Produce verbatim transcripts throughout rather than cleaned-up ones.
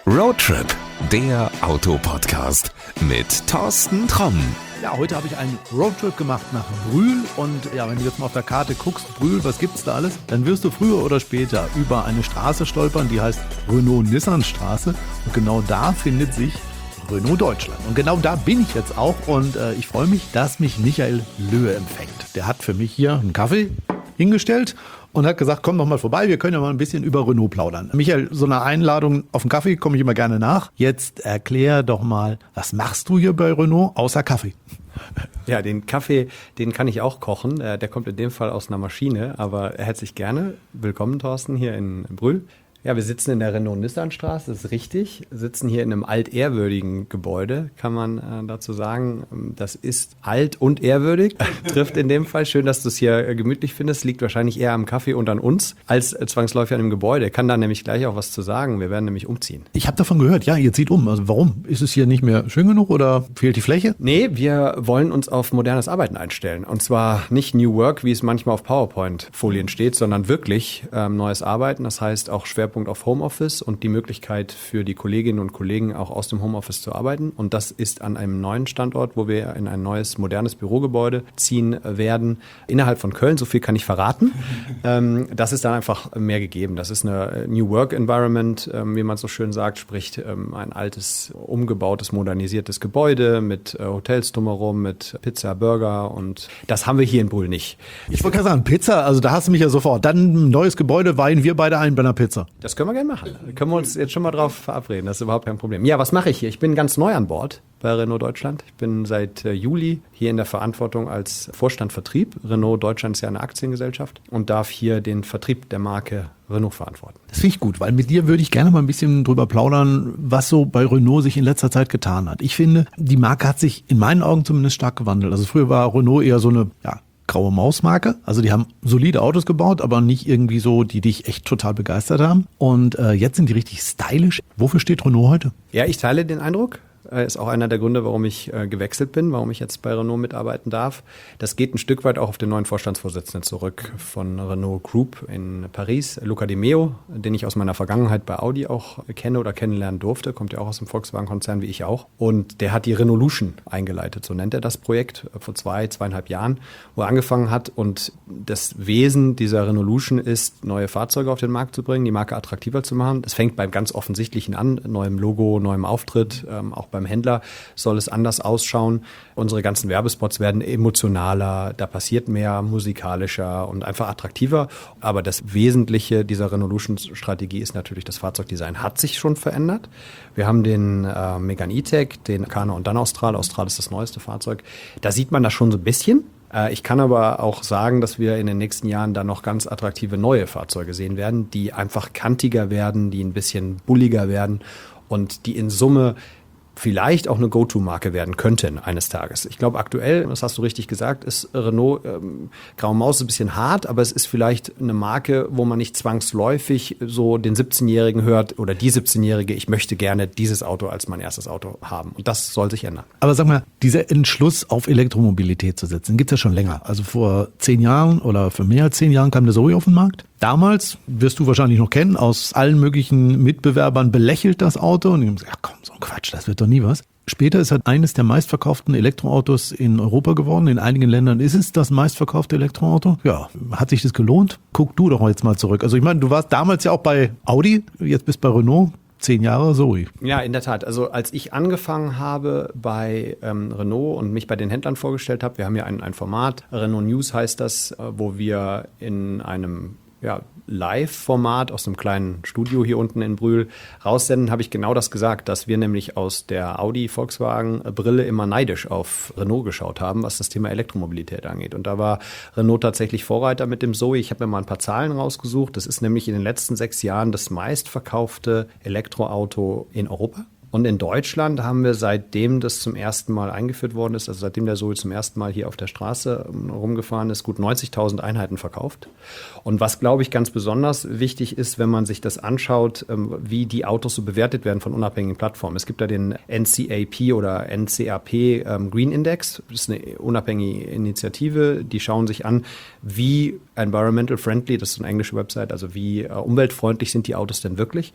Roadtrip, der Autopodcast mit Thorsten Tromm. Ja, heute habe ich einen Roadtrip gemacht nach Brühl und ja, wenn du jetzt mal auf der Karte guckst, Brühl, was gibt's da alles? Dann wirst du früher oder später über eine Straße stolpern, die heißt Renault-Nissan-Straße und genau da findet sich Renault Deutschland. Und genau da bin ich jetzt auch und äh, ich freue mich, dass mich Michael Löhe empfängt. Der hat für mich hier einen Kaffee hingestellt und hat gesagt, komm doch mal vorbei, wir können ja mal ein bisschen über Renault plaudern. Michael, so eine Einladung auf einen Kaffee komme ich immer gerne nach. Jetzt erklär doch mal, was machst du hier bei Renault außer Kaffee? Ja, den Kaffee, den kann ich auch kochen. Der kommt in dem Fall aus einer Maschine, aber herzlich gerne. Willkommen, Thorsten, hier in Brühl. Ja, wir sitzen in der Renault-Nissan-Straße, das ist richtig. Wir sitzen hier in einem altehrwürdigen Gebäude, kann man äh, dazu sagen. Das ist alt und ehrwürdig, trifft in dem Fall. Schön, dass du es hier äh, gemütlich findest. Liegt wahrscheinlich eher am Kaffee und an uns, als äh, zwangsläufig an dem Gebäude. Kann da nämlich gleich auch was zu sagen. Wir werden nämlich umziehen. Ich habe davon gehört, ja, ihr zieht um. Also warum? Ist es hier nicht mehr schön genug oder fehlt die Fläche? Nee, wir wollen uns auf modernes Arbeiten einstellen. Und zwar nicht New Work, wie es manchmal auf PowerPoint-Folien steht, sondern wirklich ähm, neues Arbeiten. Das heißt auch Schwerpunkt auf Homeoffice und die Möglichkeit für die Kolleginnen und Kollegen auch aus dem Homeoffice zu arbeiten. Und das ist an einem neuen Standort, wo wir in ein neues, modernes Bürogebäude ziehen werden, innerhalb von Köln. So viel kann ich verraten. ähm, das ist dann einfach mehr gegeben. Das ist eine New Work Environment, ähm, wie man so schön sagt, sprich ähm, ein altes, umgebautes, modernisiertes Gebäude mit äh, Hotels drumherum, mit Pizza, Burger und das haben wir hier in Brühl nicht. Ich wollte gerade sagen, Pizza, also da hast du mich ja sofort. Dann ein neues Gebäude, weihen wir beide ein bei einer Pizza. Das können wir gerne machen. Da können wir uns jetzt schon mal drauf verabreden. Das ist überhaupt kein Problem. Ja, was mache ich hier? Ich bin ganz neu an Bord bei Renault Deutschland. Ich bin seit äh, Juli hier in der Verantwortung als Vorstand Vertrieb. Renault Deutschland ist ja eine Aktiengesellschaft und darf hier den Vertrieb der Marke Renault verantworten. Das finde ich gut, weil mit dir würde ich gerne mal ein bisschen drüber plaudern, was so bei Renault sich in letzter Zeit getan hat. Ich finde, die Marke hat sich in meinen Augen zumindest stark gewandelt. Also früher war Renault eher so eine, ja, graue Mausmarke. Also die haben solide Autos gebaut, aber nicht irgendwie so, die dich echt total begeistert haben. Und äh, jetzt sind die richtig stylisch. Wofür steht Renault heute? Ja, ich teile den Eindruck. Ist auch einer der Gründe, warum ich äh, gewechselt bin, warum ich jetzt bei Renault mitarbeiten darf. Das geht ein Stück weit auch auf den neuen Vorstandsvorsitzenden zurück von Renault Group in Paris, Luca Di Meo, den ich aus meiner Vergangenheit bei Audi auch kenne oder kennenlernen durfte, kommt ja auch aus dem Volkswagen-Konzern wie ich auch. Und der hat die Renaulution eingeleitet, so nennt er das Projekt, vor zwei, zweieinhalb Jahren, wo er angefangen hat. Und das Wesen dieser Renaulution ist, neue Fahrzeuge auf den Markt zu bringen, die Marke attraktiver zu machen. Das fängt beim ganz Offensichtlichen an, neuem Logo, neuem Auftritt, ähm, auch beim Händler soll es anders ausschauen. Unsere ganzen Werbespots werden emotionaler, da passiert mehr, musikalischer und einfach attraktiver. Aber das Wesentliche dieser Renaulution-Strategie ist natürlich, das Fahrzeugdesign hat sich schon verändert. Wir haben den äh, Megane E-Tech, den Kona und dann Austral. Austral ist das neueste Fahrzeug. Da sieht man das schon so ein bisschen. Ich kann aber auch sagen, dass wir in den nächsten Jahren da noch ganz attraktive neue Fahrzeuge sehen werden, die einfach kantiger werden, die ein bisschen bulliger werden und die in Summe vielleicht auch eine Go-To-Marke werden könnten eines Tages. Ich glaube, aktuell, das hast du richtig gesagt, ist Renault, ähm, Graue Maus ein bisschen hart, aber es ist vielleicht eine Marke, wo man nicht zwangsläufig so den siebzehnjährigen hört oder die siebzehnjährige, ich möchte gerne dieses Auto als mein erstes Auto haben. Und das soll sich ändern. Aber sag mal, dieser Entschluss auf Elektromobilität zu setzen, gibt es ja schon länger. Also vor zehn Jahren oder für mehr als zehn Jahren kam der Zoe auf den Markt. Damals, wirst du wahrscheinlich noch kennen, aus allen möglichen Mitbewerbern belächelt das Auto und die haben gesagt, ja komm, so ein Quatsch, das wird doch nie was. Später ist halt eines der meistverkauften Elektroautos in Europa geworden. In einigen Ländern ist es das meistverkaufte Elektroauto. Ja, hat sich das gelohnt? Guck du doch jetzt mal zurück. Also ich meine, du warst damals ja auch bei Audi, jetzt bist du bei Renault. Zehn Jahre Zoe. Ja, in der Tat. Also als ich angefangen habe bei ähm, Renault und mich bei den Händlern vorgestellt habe, wir haben ja ein, ein Format, Renault News heißt das, wo wir in einem ja, Live-Format aus einem kleinen Studio hier unten in Brühl raussenden, habe ich genau das gesagt, dass wir nämlich aus der Audi-Volkswagen-Brille immer neidisch auf Renault geschaut haben, was das Thema Elektromobilität angeht. Und da war Renault tatsächlich Vorreiter mit dem Zoe. Ich habe mir mal ein paar Zahlen rausgesucht. Das ist nämlich in den letzten sechs Jahren das meistverkaufte Elektroauto in Europa. Und in Deutschland haben wir, seitdem das zum ersten Mal eingeführt worden ist, also seitdem der Zoe zum ersten Mal hier auf der Straße rumgefahren ist, gut neunzigtausend Einheiten verkauft. Und was, glaube ich, ganz besonders wichtig ist, wenn man sich das anschaut, wie die Autos so bewertet werden von unabhängigen Plattformen. Es gibt da den N C A P oder N C A P Green Index. Das ist eine unabhängige Initiative. Die schauen sich an, wie environmental friendly, das ist so eine englische Website, also wie umweltfreundlich sind die Autos denn wirklich.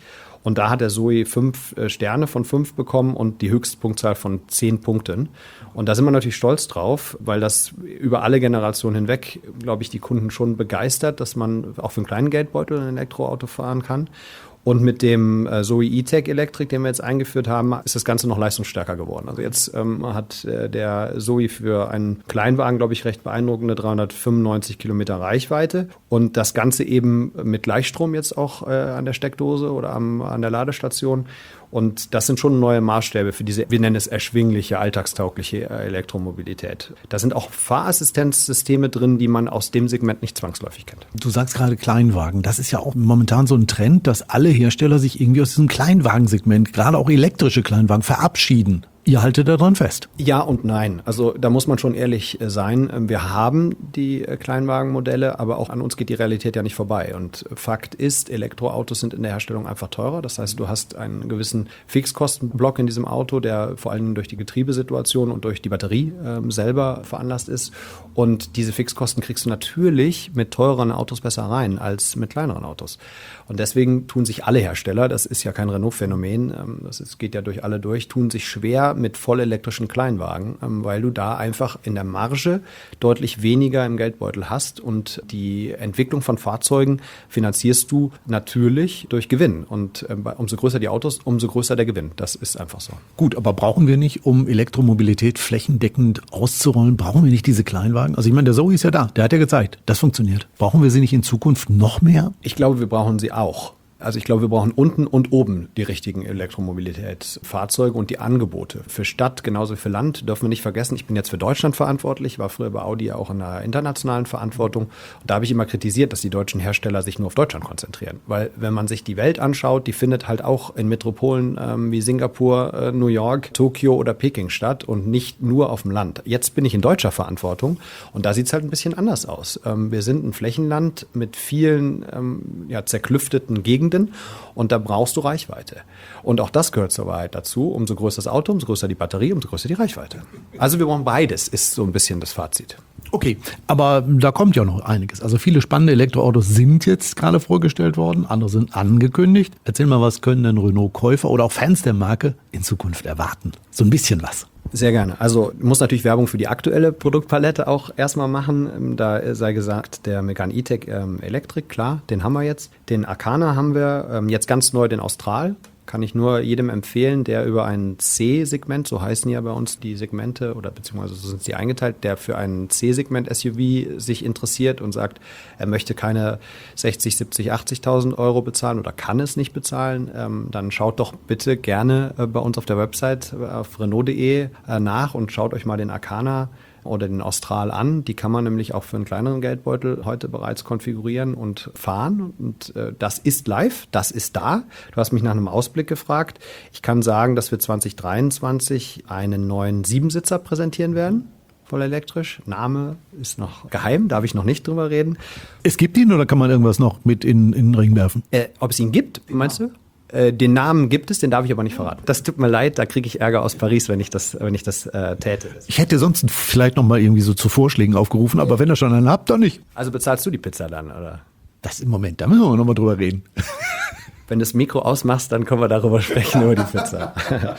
Und da hat der Zoe fünf Sterne von fünf bekommen und die Höchstpunktzahl von zehn Punkten. Und da sind wir natürlich stolz drauf, weil das über alle Generationen hinweg, glaube ich, die Kunden schon begeistert, dass man auch für einen kleinen Geldbeutel ein Elektroauto fahren kann. Und mit dem äh, Zoe E-Tech Electric, den wir jetzt eingeführt haben, ist das Ganze noch leistungsstärker geworden. Also jetzt ähm, hat äh, der Zoe für einen Kleinwagen, glaube ich, recht beeindruckende dreihundertfünfundneunzig Kilometer Reichweite. Und das Ganze eben mit Gleichstrom jetzt auch äh, an der Steckdose oder am, an der Ladestation. Und das sind schon neue Maßstäbe für diese, wir nennen es erschwingliche, alltagstaugliche Elektromobilität. Da sind auch Fahrassistenzsysteme drin, die man aus dem Segment nicht zwangsläufig kennt. Du sagst gerade Kleinwagen. Das ist ja auch momentan so ein Trend, dass alle Hersteller sich irgendwie aus diesem Kleinwagensegment, gerade auch elektrische Kleinwagen, verabschieden. Ihr haltet daran fest? Ja und nein. Also da muss man schon ehrlich sein. Wir haben die Kleinwagenmodelle, aber auch an uns geht die Realität ja nicht vorbei. Und Fakt ist, Elektroautos sind in der Herstellung einfach teurer. Das heißt, du hast einen gewissen Fixkostenblock in diesem Auto, der vor allem durch die Getriebesituation und durch die Batterie äh, selber veranlasst ist. Und diese Fixkosten kriegst du natürlich mit teureren Autos besser rein als mit kleineren Autos. Und deswegen tun sich alle Hersteller, das ist ja kein Renault-Phänomen, ähm, das ist, geht ja durch alle durch, tun sich schwer mit vollelektrischen Kleinwagen, weil du da einfach in der Marge deutlich weniger im Geldbeutel hast und die Entwicklung von Fahrzeugen finanzierst du natürlich durch Gewinn und umso größer die Autos, umso größer der Gewinn. Das ist einfach so. Gut, aber brauchen wir nicht, um Elektromobilität flächendeckend auszurollen, brauchen wir nicht diese Kleinwagen? Also ich meine, der Zoe ist ja da, der hat ja gezeigt, das funktioniert. Brauchen wir sie nicht in Zukunft noch mehr? Ich glaube, wir brauchen sie auch. Also ich glaube, wir brauchen unten und oben die richtigen Elektromobilitätsfahrzeuge und die Angebote. Für Stadt genauso wie für Land dürfen wir nicht vergessen. Ich bin jetzt für Deutschland verantwortlich, war früher bei Audi auch in der internationalen Verantwortung. Und da habe ich immer kritisiert, dass die deutschen Hersteller sich nur auf Deutschland konzentrieren. Weil wenn man sich die Welt anschaut, die findet halt auch in Metropolen ähm, wie Singapur, äh, New York, Tokio oder Peking statt und nicht nur auf dem Land. Jetzt bin ich in deutscher Verantwortung und da sieht es halt ein bisschen anders aus. Ähm, wir sind ein Flächenland mit vielen ähm, ja, zerklüfteten Gegenden. Und da brauchst du Reichweite. Und auch das gehört zur Wahrheit dazu. Umso größer das Auto, umso größer die Batterie, umso größer die Reichweite. Also wir brauchen beides, ist so ein bisschen das Fazit. Okay, aber da kommt ja noch einiges. Also viele spannende Elektroautos sind jetzt gerade vorgestellt worden, andere sind angekündigt. Erzähl mal, was können denn Renault-Käufer oder auch Fans der Marke in Zukunft erwarten? So ein bisschen was. Sehr gerne. Also muss natürlich Werbung für die aktuelle Produktpalette auch erstmal machen. Da sei gesagt, der Megane E-Tech ähm, Electric, klar, den haben wir jetzt. Den Arkana haben wir ähm, jetzt ganz neu, den Austral. Kann ich nur jedem empfehlen, der über ein C-Segment, so heißen ja bei uns die Segmente oder beziehungsweise so sind sie eingeteilt, der für ein C-Segment-S U V sich interessiert und sagt, er möchte keine sechzig, siebzig, achtzigtausend Euro bezahlen oder kann es nicht bezahlen, ähm, dann schaut doch bitte gerne äh, bei uns auf der Website auf Renault punkt de äh, nach und schaut euch mal den Arkana oder den Austral an. Die kann man nämlich auch für einen kleineren Geldbeutel heute bereits konfigurieren und fahren. Und äh, das ist live, das ist da. Du hast mich nach einem Ausblick gefragt. Ich kann sagen, dass wir zwanzig dreiundzwanzig einen neuen Siebensitzer präsentieren werden. Voll elektrisch. Name ist noch geheim, darf ich noch nicht drüber reden. Es gibt ihn oder kann man irgendwas noch mit in, in den Ring werfen? Äh, ob es ihn gibt, meinst du? Den Namen gibt es, den darf ich aber nicht verraten. Das tut mir leid, da kriege ich Ärger aus Paris, wenn ich das, wenn ich das äh, täte. Ich hätte sonst vielleicht noch mal irgendwie so zu Vorschlägen aufgerufen, aber wenn ihr schon einen habt, dann nicht. Also bezahlst du die Pizza dann, oder? Das im Moment, da müssen wir noch mal drüber reden. Wenn du das Mikro ausmachst, dann können wir darüber sprechen, über die Pizza.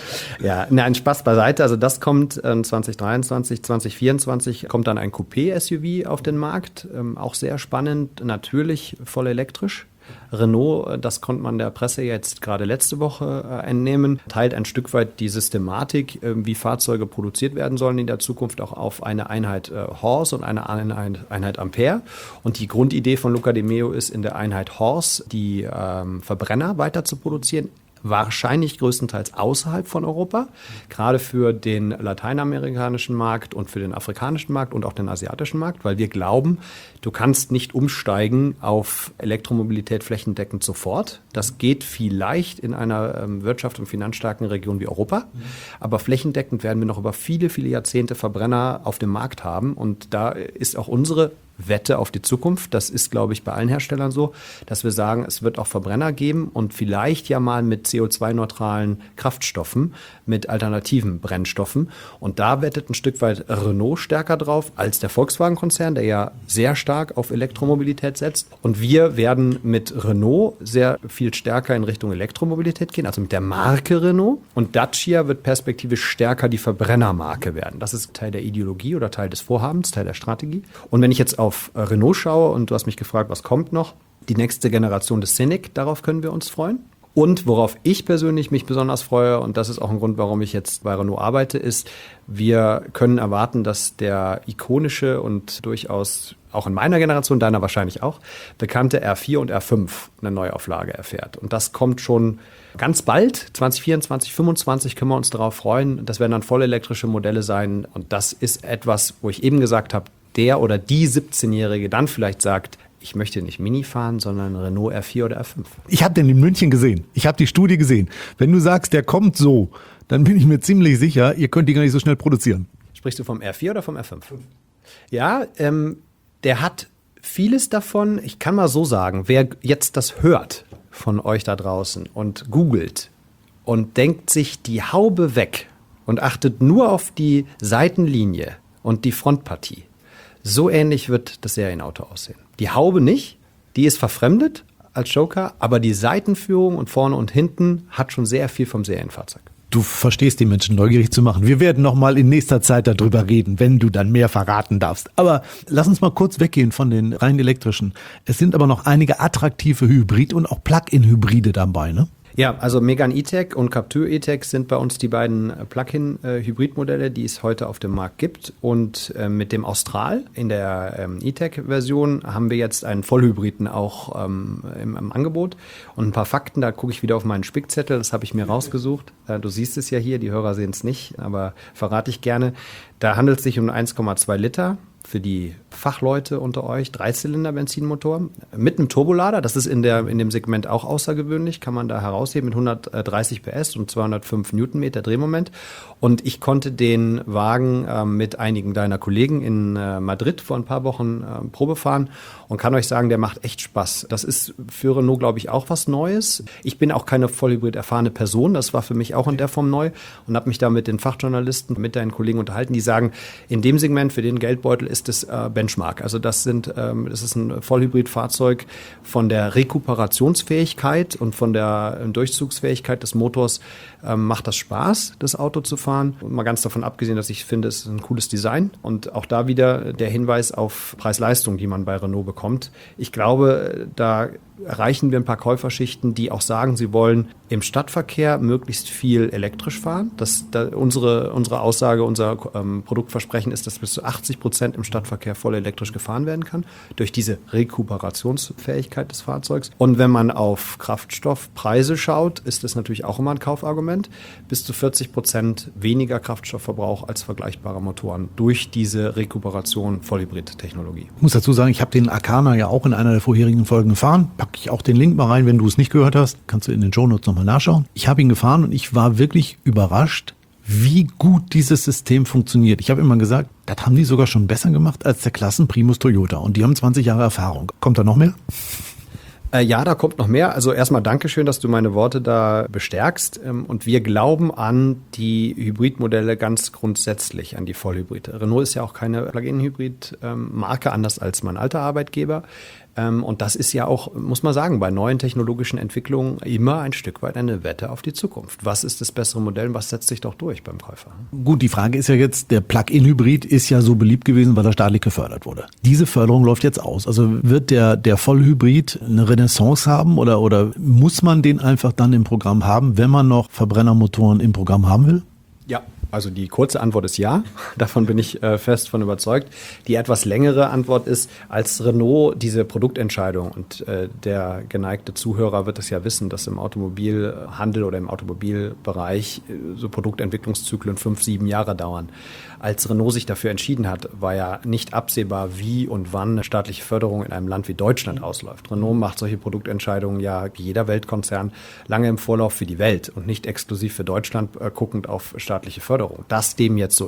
Ja, nein, Spaß beiseite. Also das kommt äh, zwanzig dreiundzwanzig, zwanzig vierundzwanzig kommt dann ein Coupé-S U V auf den Markt. Ähm, auch sehr spannend, natürlich voll elektrisch. Renault, das konnte man der Presse jetzt gerade letzte Woche äh, entnehmen, teilt ein Stück weit die Systematik, äh, wie Fahrzeuge produziert werden sollen in der Zukunft auch auf eine Einheit äh, Horse und eine Einheit, Einheit Ampere. Und die Grundidee von Luca de Meo ist, in der Einheit Horse die ähm, Verbrenner weiter zu produzieren. Wahrscheinlich größtenteils außerhalb von Europa, gerade für den lateinamerikanischen Markt und für den afrikanischen Markt und auch den asiatischen Markt, weil wir glauben, du kannst nicht umsteigen auf Elektromobilität flächendeckend sofort. Das geht vielleicht in einer ähm, wirtschafts- und finanzstarken Region wie Europa, mhm. aber flächendeckend werden wir noch über viele, viele Jahrzehnte Verbrenner auf dem Markt haben und da ist auch unsere Wette auf die Zukunft. Das ist, glaube ich, bei allen Herstellern so, dass wir sagen, es wird auch Verbrenner geben und vielleicht ja mal mit C O zwei neutralen Kraftstoffen, mit alternativen Brennstoffen. Und da wettet ein Stück weit Renault stärker drauf als der Volkswagen-Konzern, der ja sehr stark auf Elektromobilität setzt. Und wir werden mit Renault sehr viel stärker in Richtung Elektromobilität gehen, also mit der Marke Renault. Und Dacia wird perspektivisch stärker die Verbrennermarke werden. Das ist Teil der Ideologie oder Teil des Vorhabens, Teil der Strategie. Und wenn ich jetzt auf Renault schaue und du hast mich gefragt, was kommt noch? Die nächste Generation des Scenic, darauf können wir uns freuen. Und worauf ich persönlich mich besonders freue, und das ist auch ein Grund, warum ich jetzt bei Renault arbeite, ist, wir können erwarten, dass der ikonische und durchaus auch in meiner Generation, deiner wahrscheinlich auch, bekannte R vier und R fünf eine Neuauflage erfährt. Und das kommt schon ganz bald, zwanzig vierundzwanzig, fünfundzwanzig können wir uns darauf freuen. Das werden dann vollelektrische Modelle sein. Und das ist etwas, wo ich eben gesagt habe, der oder die siebzehnjährige dann vielleicht sagt, ich möchte nicht Mini fahren, sondern Renault R vier oder R fünf. Ich habe den in München gesehen. Ich habe die Studie gesehen. Wenn du sagst, der kommt so, dann bin ich mir ziemlich sicher, ihr könnt die gar nicht so schnell produzieren. Sprichst du vom R vier oder vom R fünf? Ja, ähm, der hat vieles davon. Ich kann mal so sagen, wer jetzt das hört von euch da draußen und googelt und denkt sich die Haube weg und achtet nur auf die Seitenlinie und die Frontpartie, so ähnlich wird das Serienauto aussehen. Die Haube nicht, die ist verfremdet als Joker, aber die Seitenführung und vorne und hinten hat schon sehr viel vom Serienfahrzeug. Du verstehst die Menschen neugierig zu machen. Wir werden noch mal in nächster Zeit darüber reden, wenn du dann mehr verraten darfst. Aber lass uns mal kurz weggehen von den rein elektrischen. Es sind aber noch einige attraktive Hybrid- und auch Plug-in-Hybride dabei, ne? Ja, also Megane E-Tech und Captur E-Tech sind bei uns die beiden Plug-in-Hybrid-Modelle, die es heute auf dem Markt gibt. Und äh, mit dem Austral in der ähm, E-Tech-Version haben wir jetzt einen Vollhybriden auch ähm, im, im Angebot. Und ein paar Fakten, da gucke ich wieder auf meinen Spickzettel, das habe ich mir rausgesucht. Äh, du siehst es ja hier, die Hörer sehen es nicht, aber verrate ich gerne. Da handelt es sich um eins Komma zwei Liter. Für die Fachleute unter euch, Dreizylinder-Benzinmotor mit einem Turbolader. Das ist in, der, in dem Segment auch außergewöhnlich, kann man da herausheben mit hundertdreißig P S und zweihundertfünf Newtonmeter Drehmoment. Und ich konnte den Wagen äh, mit einigen deiner Kollegen in äh, Madrid vor ein paar Wochen äh, Probe fahren und kann euch sagen, der macht echt Spaß. Das ist für Renault, glaube ich, auch was Neues. Ich bin auch keine Vollhybrid erfahrene Person, das war für mich auch in der Form neu und habe mich da mit den Fachjournalisten, mit deinen Kollegen unterhalten, die sagen, in dem Segment für den Geldbeutel ist es äh, Benchmark. Also das sind, ähm, das ist ein Vollhybridfahrzeug von der Rekuperationsfähigkeit und von der Durchzugsfähigkeit des Motors ähm, macht das Spaß, das Auto zu fahren. Und mal ganz davon abgesehen, dass ich finde, es ist ein cooles Design und auch da wieder der Hinweis auf Preis-Leistung, die man bei Renault bekommt. Ich glaube, da erreichen wir ein paar Käuferschichten, die auch sagen, sie wollen im Stadtverkehr möglichst viel elektrisch fahren. Das, da, unsere, unsere Aussage, unser ähm, Produktversprechen ist, dass bis zu achtzig Prozent im Stadtverkehr voll elektrisch gefahren werden kann, durch diese Rekuperationsfähigkeit des Fahrzeugs. Und wenn man auf Kraftstoffpreise schaut, ist das natürlich auch immer ein Kaufargument. Bis zu vierzig Prozent weniger Kraftstoffverbrauch als vergleichbare Motoren durch diese Rekuperation Vollhybrid-Technologie. Ich muss dazu sagen, ich habe den Arkana ja auch in einer der vorherigen Folgen gefahren. Packe ich auch den Link mal rein, wenn du es nicht gehört hast. Kannst du in den Shownotes nochmal nachschauen. Ich habe ihn gefahren und ich war wirklich überrascht, wie gut dieses System funktioniert. Ich habe immer gesagt, das haben die sogar schon besser gemacht als der Klassenprimus Toyota. Und die haben zwanzig Jahre Erfahrung. Kommt da noch mehr? Äh, ja, da kommt noch mehr. Also erstmal Dankeschön, dass du meine Worte da bestärkst. Ähm, und wir glauben an die Hybridmodelle ganz grundsätzlich, an die Vollhybrid. Renault ist ja auch keine Plug-in-Hybrid-Marke, anders als mein alter Arbeitgeber. Ähm, und das ist ja auch, muss man sagen, bei neuen technologischen Entwicklungen immer ein Stück weit eine Wette auf die Zukunft. Was ist das bessere Modell und was setzt sich doch durch beim Käufer? Gut, die Frage ist ja jetzt, der Plug-in-Hybrid ist ja so beliebt gewesen, weil er staatlich gefördert wurde. Diese Förderung läuft jetzt aus. Also wird der, der Vollhybrid eine Renaissance haben oder, oder muss man den einfach dann im Programm haben, wenn man noch Verbrennermotoren im Programm haben will? Ja, also die kurze Antwort ist ja. Davon bin ich äh, fest von überzeugt. Die etwas längere Antwort ist, als Renault diese Produktentscheidung, und äh, der geneigte Zuhörer wird es ja wissen, dass im Automobilhandel oder im Automobilbereich äh, so Produktentwicklungszyklen fünf, sieben Jahre dauern. Als Renault sich dafür entschieden hat, war ja nicht absehbar, wie und wann eine staatliche Förderung in einem Land wie Deutschland ausläuft. Renault macht solche Produktentscheidungen ja wie jeder Weltkonzern lange im Vorlauf für die Welt und nicht exklusiv für Deutschland äh, guckend auf staatliche Förderung. Dass dem jetzt so ist,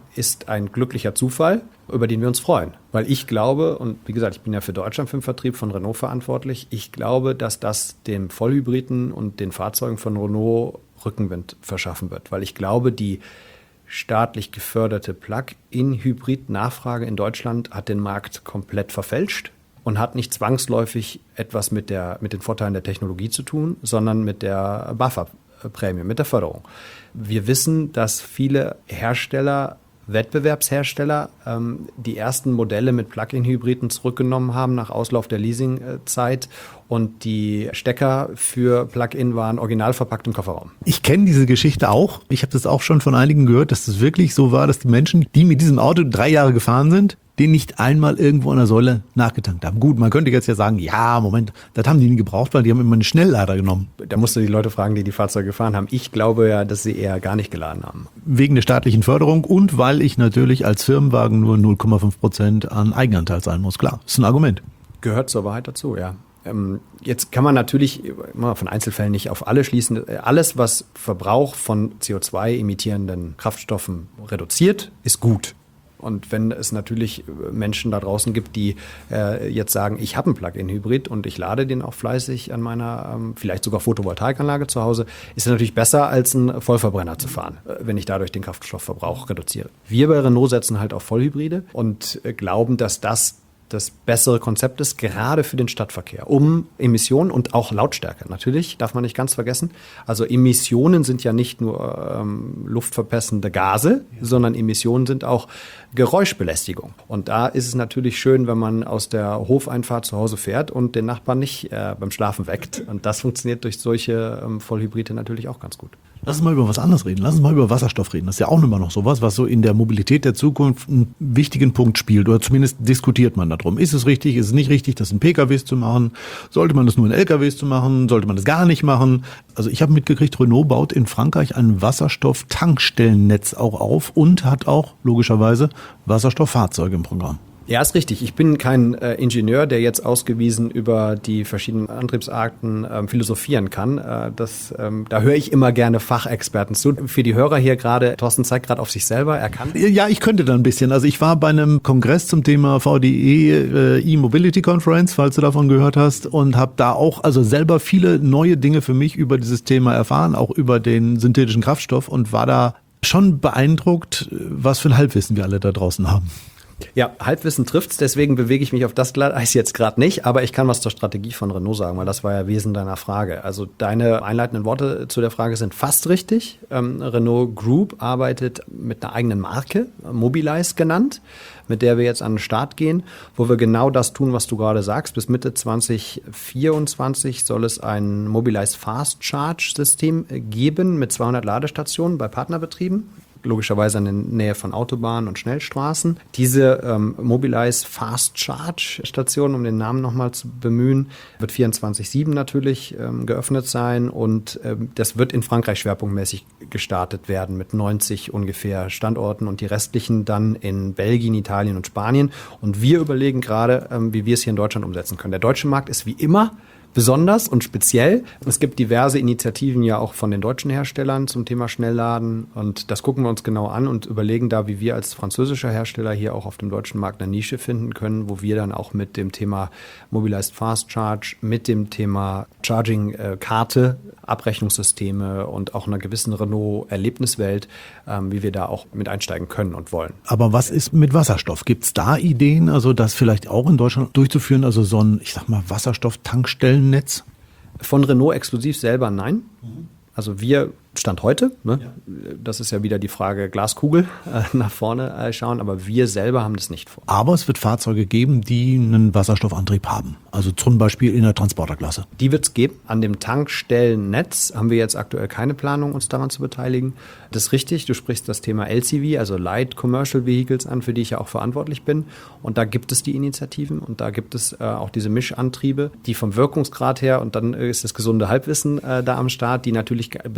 ist ein glücklicher Zufall, über den wir uns freuen. Weil ich glaube, und wie gesagt, ich bin ja für Deutschland für den Vertrieb von Renault verantwortlich, ich glaube, dass das dem Vollhybriden und den Fahrzeugen von Renault Rückenwind verschaffen wird. Weil ich glaube, die staatlich geförderte Plug-in-Hybrid-Nachfrage in Deutschland hat den Markt komplett verfälscht und hat nicht zwangsläufig etwas mit, der, mit den Vorteilen der Technologie zu tun, sondern mit der BAFA-Prämie, mit der Förderung. Wir wissen, dass viele Hersteller, Wettbewerbshersteller, ähm, die ersten Modelle mit Plug-in-Hybriden zurückgenommen haben nach Auslauf der Leasingzeit und die Stecker für Plug-in waren original verpackt im Kofferraum. Ich kenne diese Geschichte auch. Ich habe das auch schon von einigen gehört, dass es wirklich so war, dass die Menschen, die mit diesem Auto drei Jahre gefahren sind, den nicht einmal irgendwo an der Säule nachgetankt haben. Gut, man könnte jetzt ja sagen, ja, Moment, das haben die nie gebraucht, weil die haben immer einen Schnelllader genommen. Da musst du die Leute fragen, die die Fahrzeuge gefahren haben. Ich glaube ja, dass sie eher gar nicht geladen haben. Wegen der staatlichen Förderung und weil ich natürlich als Firmenwagen nur null Komma fünf Prozent an Eigenanteil zahlen muss. Klar, das ist ein Argument. Gehört zur Wahrheit dazu, ja. Jetzt kann man natürlich immer von Einzelfällen nicht auf alle schließen. Alles, was Verbrauch von C O zwei emittierenden Kraftstoffen reduziert, ist gut. Und wenn es natürlich Menschen da draußen gibt, die äh, jetzt sagen, ich habe einen Plug-in-Hybrid und ich lade den auch fleißig an meiner ähm, vielleicht sogar Photovoltaikanlage zu Hause, ist es natürlich besser, als einen Vollverbrenner zu fahren, äh, wenn ich dadurch den Kraftstoffverbrauch reduziere. Wir bei Renault setzen halt auf Vollhybride und äh, glauben, dass das das bessere Konzept ist, gerade für den Stadtverkehr, um Emissionen und auch Lautstärke. Natürlich, darf man nicht ganz vergessen. Also Emissionen sind ja nicht nur ähm, luftverpestende Gase, ja, sondern Emissionen sind auch Geräuschbelästigung. Und da ist es natürlich schön, wenn man aus der Hofeinfahrt zu Hause fährt und den Nachbarn nicht äh, beim Schlafen weckt. Und das funktioniert durch solche ähm, Vollhybride natürlich auch ganz gut. Lass uns mal über was anderes reden. Lass uns mal über Wasserstoff reden. Das ist ja auch immer noch sowas, was so in der Mobilität der Zukunft einen wichtigen Punkt spielt. Oder zumindest diskutiert man darum. Ist es richtig, ist es nicht richtig, das in P K Ws zu machen? Sollte man das nur in L K Ws zu machen? Sollte man das gar nicht machen? Also ich habe mitgekriegt, Renault baut in Frankreich ein Wasserstoff-Tankstellennetz auch auf und hat auch logischerweise Wasserstofffahrzeuge im Programm. Ja, ist richtig. Ich bin kein äh, Ingenieur, der jetzt ausgewiesen über die verschiedenen Antriebsarten ähm, philosophieren kann. Äh, das, ähm, da höre ich immer gerne Fachexperten zu. Für die Hörer hier gerade, Thorsten zeigt gerade auf sich selber, er kann. Ja, ich könnte da ein bisschen. Also ich war bei einem Kongress zum Thema V D E äh, E-Mobility Conference, falls du davon gehört hast, und habe da auch also selber viele neue Dinge für mich über dieses Thema erfahren, auch über den synthetischen Kraftstoff, und war da schon beeindruckt, was für ein Halbwissen wir alle da draußen haben. Ja, Halbwissen trifft's, deswegen bewege ich mich auf das Glatteis jetzt gerade nicht, aber ich kann was zur Strategie von Renault sagen, weil das war ja Wesen deiner Frage. Also deine einleitenden Worte zu der Frage sind fast richtig. Ähm, Renault Group arbeitet mit einer eigenen Marke, Mobilize genannt, mit der wir jetzt an den Start gehen, wo wir genau das tun, was du gerade sagst. Bis Mitte zwanzig vierundzwanzig soll es ein Mobilize Fast Charge System geben mit zweihundert Ladestationen bei Partnerbetrieben. Logischerweise in der Nähe von Autobahnen und Schnellstraßen. Diese ähm, Mobilize Fast Charge Station, um den Namen nochmal zu bemühen, wird vierundzwanzig sieben natürlich ähm, geöffnet sein, und ähm, das wird in Frankreich schwerpunktmäßig gestartet werden mit neunzig ungefähr Standorten und die restlichen dann in Belgien, Italien und Spanien. Und wir überlegen gerade, ähm, wie wir es hier in Deutschland umsetzen können. Der deutsche Markt ist wie immer besonders und speziell. Es gibt diverse Initiativen ja auch von den deutschen Herstellern zum Thema Schnellladen, und das gucken wir uns genau an und überlegen da, wie wir als französischer Hersteller hier auch auf dem deutschen Markt eine Nische finden können, wo wir dann auch mit dem Thema Mobilized Fast Charge, mit dem Thema Charging-Karte, Abrechnungssysteme und auch einer gewissen Renault-Erlebniswelt, ähm, wie wir da auch mit einsteigen können und wollen. Aber was ist mit Wasserstoff? Gibt es da Ideen, also das vielleicht auch in Deutschland durchzuführen, also so ein, ich sag mal, Wasserstoff-Tankstellennetz? Von Renault exklusiv selber nein. Also wir, Stand heute, ne? Ja. Das ist ja wieder die Frage Glaskugel, äh, nach vorne äh, schauen, aber wir selber haben das nicht vor. Aber es wird Fahrzeuge geben, die einen Wasserstoffantrieb haben, also zum Beispiel in der Transporterklasse. Die wird es geben. An dem Tankstellennetz haben wir jetzt aktuell keine Planung, uns daran zu beteiligen. Das ist richtig, du sprichst das Thema L C V, also Light Commercial Vehicles an, für die ich ja auch verantwortlich bin. Und da gibt es die Initiativen und da gibt es äh, auch diese Mischantriebe, die vom Wirkungsgrad her, und dann ist das gesunde Halbwissen äh, da am Start, die natürlich besonders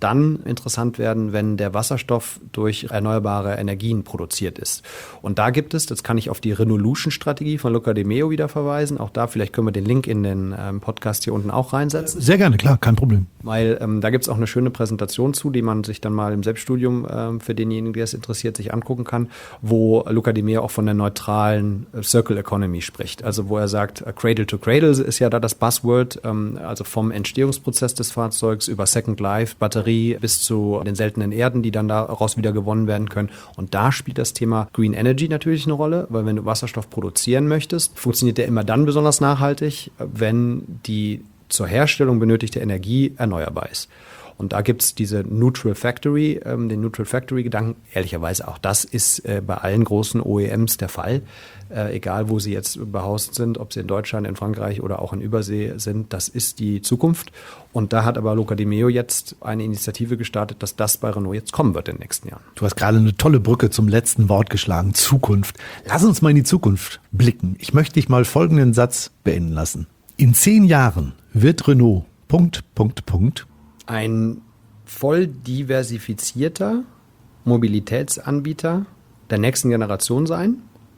dann interessant werden, wenn der Wasserstoff durch erneuerbare Energien produziert ist. Und da gibt es, das kann ich auf die Renolution-Strategie von Luca de Meo wieder verweisen. Auch da, vielleicht können wir den Link in den ähm, Podcast hier unten auch reinsetzen. Sehr gerne, klar, kein Problem. Weil ähm, da gibt es auch eine schöne Präsentation zu, die man sich dann mal im Selbststudium ähm, für denjenigen, der es interessiert, sich angucken kann, wo Luca de Meo auch von der neutralen äh, Circle Economy spricht. Also wo er sagt, äh, Cradle to Cradle ist ja da das Buzzword, ähm, also vom Entstehungsprozess des Fahrzeugs über Second Life, Batterie bis zu den seltenen Erden, die dann daraus wieder gewonnen werden können. Und da spielt das Thema Green Energy natürlich eine Rolle, weil wenn du Wasserstoff produzieren möchtest, funktioniert der immer dann besonders nachhaltig, wenn die zur Herstellung benötigte Energie erneuerbar ist. Und da gibt es diese Neutral Factory, ähm, den Neutral Factory-Gedanken. Ehrlicherweise auch das ist äh, bei allen großen O E Ms der Fall. Äh, egal, wo sie jetzt behaust sind, ob sie in Deutschland, in Frankreich oder auch in Übersee sind, das ist die Zukunft. Und da hat aber Luca de Meo jetzt eine Initiative gestartet, dass das bei Renault jetzt kommen wird in den nächsten Jahren. Du hast gerade eine tolle Brücke zum letzten Wort geschlagen, Zukunft. Lass uns mal in die Zukunft blicken. Ich möchte dich mal folgenden Satz beenden lassen. In zehn Jahren wird Renault, Punkt, Punkt, Punkt, ein voll diversifizierter Mobilitätsanbieter der nächsten Generation sein,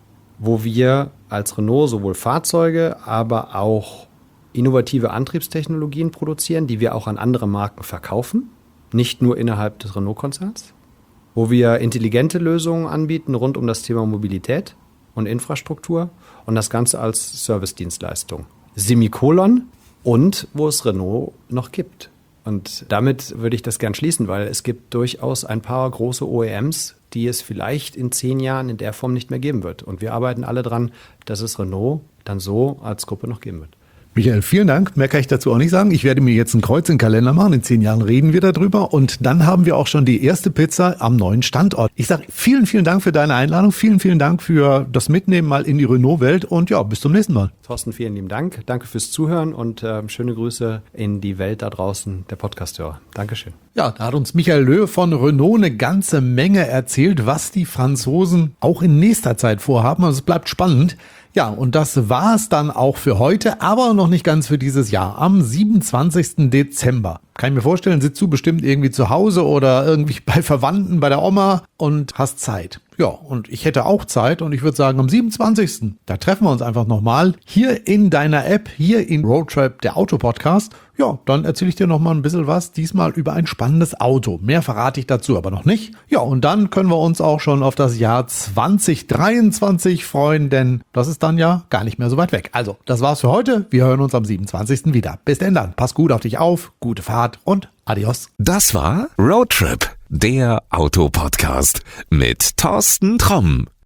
wo wir als Renault sowohl Fahrzeuge, aber auch innovative Antriebstechnologien produzieren, die wir auch an andere Marken verkaufen, nicht nur innerhalb des Renault-Konzerns, wo wir intelligente Lösungen anbieten rund um das Thema Mobilität und Infrastruktur und das Ganze als Servicedienstleistung. Semikolon und wo es Renault noch gibt. Und damit würde ich das gern schließen, weil es gibt durchaus ein paar große O E Ms, die es vielleicht in zehn Jahren in der Form nicht mehr geben wird. Und wir arbeiten alle dran, dass es Renault dann so als Gruppe noch geben wird. Michael, vielen Dank. Mehr kann ich dazu auch nicht sagen. Ich werde mir jetzt ein Kreuz in den Kalender machen. In zehn Jahren reden wir darüber. Und dann haben wir auch schon die erste Pizza am neuen Standort. Ich sage vielen, vielen Dank für deine Einladung. Vielen, vielen Dank für das Mitnehmen mal in die Renault-Welt. Und ja, bis zum nächsten Mal. Thorsten, vielen lieben Dank. Danke fürs Zuhören und äh, schöne Grüße in die Welt da draußen der Podcast-Hörer. Dankeschön. Ja, da hat uns Michael Löh von Renault eine ganze Menge erzählt, was die Franzosen auch in nächster Zeit vorhaben. Also es bleibt spannend. Ja, und das war es dann auch für heute, aber noch nicht ganz für dieses Jahr. Am siebenundzwanzigsten Dezember. Kann ich mir vorstellen, sitzt du bestimmt irgendwie zu Hause oder irgendwie bei Verwandten, bei der Oma und hast Zeit. Ja, und ich hätte auch Zeit und ich würde sagen, am siebenundzwanzigsten da treffen wir uns einfach nochmal hier in deiner App, hier in Roadtrip, der Autopodcast. Ja, dann erzähle ich dir nochmal ein bisschen was, diesmal über ein spannendes Auto. Mehr verrate ich dazu aber noch nicht. Ja, und dann können wir uns auch schon auf das Jahr zwanzig dreiundzwanzig freuen, denn das ist dann ja gar nicht mehr so weit weg. Also, das war's für heute. Wir hören uns am siebenundzwanzigsten wieder. Bis denn dann. Pass gut auf dich auf, gute Fahrt und adios. Das war Roadtrip, der Autopodcast mit Thorsten Tromm.